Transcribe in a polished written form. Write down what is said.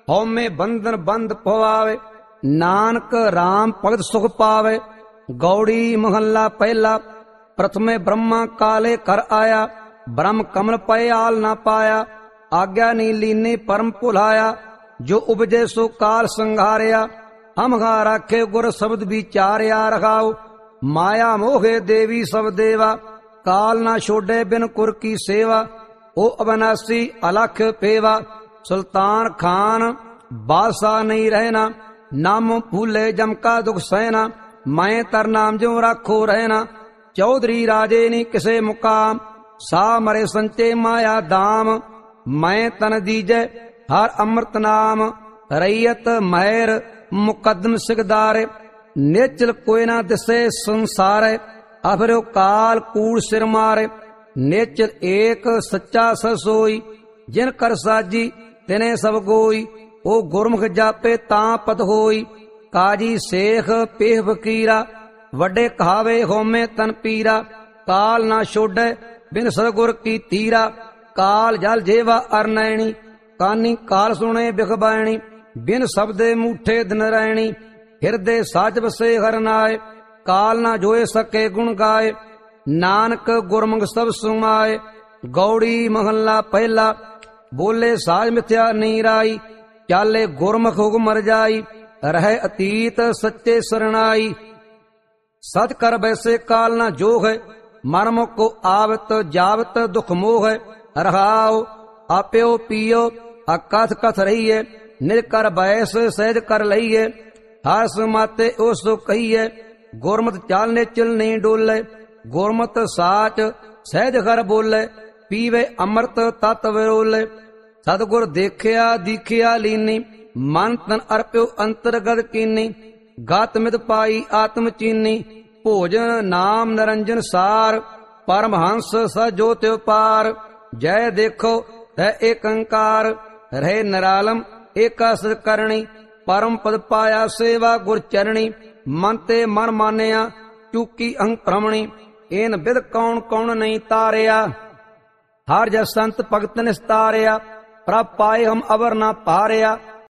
ਹਉਮੈ ਬੰਧਨ ਬੰਧ ਪਵਾਵੇ। ਨਾਨਕ ਰਾਮ ਭਗਤ ਸੁਖ ਪਾਵੇ। ਗੌੜੀ ਮਹੱਲਾ ਪਹਿਲਾ। ਪ੍ਰਥਮੇ ਬ੍ਰਹਮਾ ਕਾਲੇ ਕਰ ਆਇਆ, ਬ੍ਰਹਮ ਕਮਲ ਪਏ ਆਲ ਨਾ ਪਾਇਆ। ਆਗਿਆ ਨੀ ਲੀਨੇ ਪਰਮ ਭੁਲਾਇਆ, ਜੋ ਉਪਜੇ ਸੋ ਕਾਲ ਸੰਘਾਰਿਆ। ਹਮਗਾ ਰਾਖੇ ਗੁਰ ਸ਼ਬਦ ਵਿਚਾਰਿਆ, ਰਖਾਓ ਮਾਇਆ ਮੋਹੇ ਦੇਵੀ ਸਭ ਦੇਵਾ। ਕਾਲ ਨਾ ਛੋਡੇ ਬਿਨ ਕੁਰ ਕੀ ਸੇਵਾ, ਉਹ ਅਬਨਾਸੀ ਅਲਖ ਪੇਵਾ। ਸੁਲਤਾਨ ਖਾਨ ਬਾਦਸ਼ਾਹ ਨਹੀਂ ਰਹਿਣਾ, ਨਾਮ ਭੂਲੇ ਜਮ ਕਾ ਦੁਖ ਸਹਿਣਾ। ਮੈਂ ਤਰ ਨਾਮ ਜਿਉ ਰਾਖੋ ਰਹਿਣਾ, ਚੌਧਰੀ ਰਾਜੇ ਨੀ ਕਿਸੇ ਮੁਕਾਮ। ਸਾ ਮਰੇ ਸੰਚੇ ਮਾਇਆ ਦਾਮ, ਮੈਂ ਤਨ ਦੀਜੈ ਹਰ ਅੰਮ੍ਰਿਤ ਨਾਮ। ਰਈਅਤ ਮਹਿਰ ਮੁਕਦਮ ਸਿਗਦਾਰੇ, ਨਿਚਲ ਕੋਈ ਨਾ ਦਿਸੇ ਸੰਸਾਰੇ। ਅਫਰਿਓ ਕਾਲ ਕੂੜ ਸਿਰ ਮਾਰੇ, ਨਿਚਲ ਏਕ ਸੱਚਾ ਸਸੋਈ। ਜਿਨ ਕਰ ਸਾਜੀ ਤਿਨੇ ਸਭ ਗੋਈ, ਉਹ ਗੁਰਮੁਖ ਜਾਪੇ ਤਾਂ ਪਤ ਹੋਈ। ਕਾਜੀ ਸੇਖ ਪੇਹ ਫਕੀਰਾ, ਵੱਡੇ ਕਹਾਵੇ ਹੋਮੇ ਤਨ ਪੀਰਾ। ਕਾਲ ਨਾ ਛੋਡੈ ਬਿਨ ਸਤਿਗੁਰ ਕੀ ਤੀਰਾ, ਕਾਲ ਜਲ ਜੇਵਾ ਅਰਨੈਣੀ। ਕਾਨੀ ਕਾਲ ਸੁਣੇ ਬਿਖਬੈਣੀ, ਬਿਨ ਸ਼ਬਦੇ ਮੂਠੇ ਦਿਨ ਰੈਣੀ। ਹਿਰਦੇ ਸਾਜ ਵਸੇ ਹਰ ਨਾਏ, ਕਾਲ ਨਾ ਜੋਏ ਸਕੇ ਗੁਣ ਗਾਏ। ਨਾਨਕ ਗੁਰਮੁਖ ਸਭ ਸੁਮਾਏ। ਗੌੜੀ ਮਹੱਲਾ ਪਹਿਲਾ। ਬੋਲੇ ਸਾਜ ਮਿਥਿਆ ਨੀ ਰਾਈ, ਚਾਲੇ ਗੁਰਮੁਖ ਹੁਕਮ ਰਜਾਈ। ਰਹਿ ਅਤੀਤ ਸੱਚੇ ਸਰਣਾਈ, ਸਚ ਕਰ ਬੈਸੇ ਕਾਲ ਨਾ ਜੋਗ ਹੈ। ਮਰਮ ਕੋ ਆਵਤ ਜਾਵਤ ਦੁਖ ਮੋਹ ਹੈ। ਰਹਾਉ ਆਪਿਓ ਪੀਓ ਅਕਥ ਕਥ ਰਹੀਏ, ਨਿਜ ਕਰ ਬੈਸ ਸਹਿਜ ਕਰ ਲਈਏ। ਹਸ ਮਾਤੇ ਉਸ ਕਹੀਏ, ਗੁਰਮਤਿ ਚਾਲਨੇ ਚਲ ਨਹੀਂ ਡੋਲੇ। ਗੁਰਮਤਿ ਸਾਚ ਸਹਿਜ ਕਰ ਬੋਲੇ, ਪੀਵੇ ਅੰਮ੍ਰਿਤ ਤਤ ਵਿਰੋਲੇ। ਸਤਿਗੁਰ ਦੇਖਿਆ ਦੀਖਿਆ ਲੀਨੀ, ਮਨ ਤਨ ਅਰਪਿਓ ਅੰਤਰਗਤ ਕੀਨੀ। ਗਤ ਮਿਤ ਪਾਈ ਆਤਮ ਚੀਨੀ, ਭੋਜਨ ਨਾਮ ਨਿਰੰਜਨ ਸਾਰ। ਪਰਮਹੰਸ ਸਜੋ ਤਿਉ ਪਾਰ, ਜੈ ਦੇਖੋ ਹੈ ਏਕੰਕਾਰ। ਰਹੇ ਨਿਰਾਲਮ ਏਕਾ ਸਚ ਕਰਣੀ, ਪਰਮ ਪਦ ਪਾਇਆ ਸੇਵਾ ਗੁਰ ਚਰਣੀ। ਮਨ ਤੇ ਮਨ ਮਾਨਿਆ ਚੂਕੀ ਅਹੰ ਭ੍ਰਮਣੀ, ਏਨ ਬਿਦ ਕੌਣ ਕੌਣ ਨਹੀਂ ਤਾਰਿਆ। ਹਰ ਜਸ ਸੰਤ ਭਗਤ ਨਿਸਤਾਰਿਆ, ਪ੍ਰਭ ਪਾਏ ਹਮ ਅਵਰ ਨਾ ਪਾਰਿਆ।